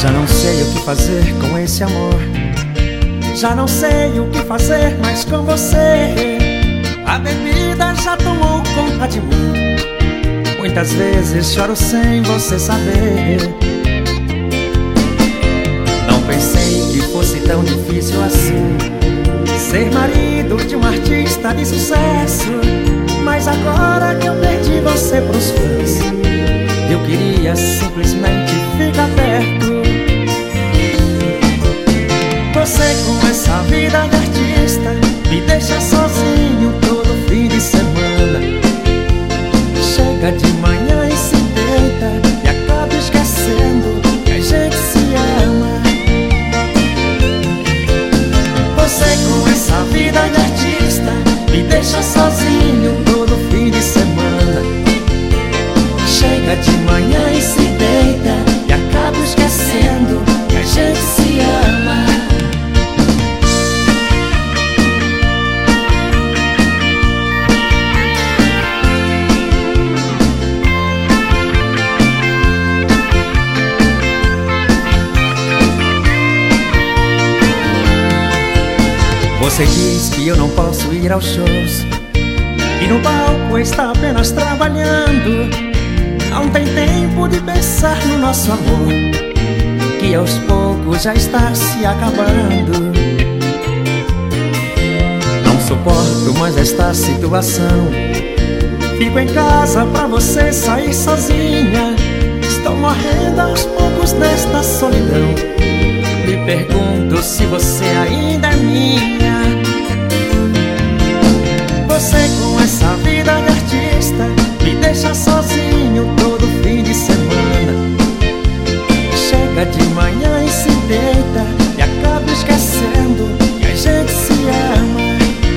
Já não sei o que fazer com esse amor. Já não sei o que fazer mais com você. A bebida já tomou conta de mim. Muitas vezes choro sem você saber. Não pensei que fosse tão difícil assim ser marido de um artista de sucesso. Mas agora que eu perdi você pros fãs, eu queria simplesmente ficar perto. Você com essa vida de artista me deixa sozinho todo fim de semana. Chega de manhã e se deita e acaba esquecendo que a gente se ama. Você com essa vida de artista me deixa sozinho todo fim de semana. Chega de manhã e se deita e acaba esquecendo que a gente se ama. Você diz que eu não posso ir aos shows e no palco está apenas trabalhando. Não tem tempo de pensar no nosso amor, que aos poucos já está se acabando. Não suporto mais esta situação. Fico em casa pra você sair sozinha. Estou morrendo aos poucos nesta solidão. Me pergunto se você ainda é minha. Você com essa vida de artista me deixa sozinho todo fim de semana. Chega de manhã e se deita e acaba esquecendo que a gente se ama.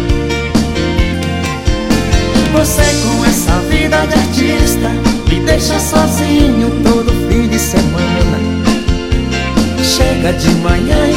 Você com essa vida de artista me deixa sozinho todo fim de semana. Chega de manhã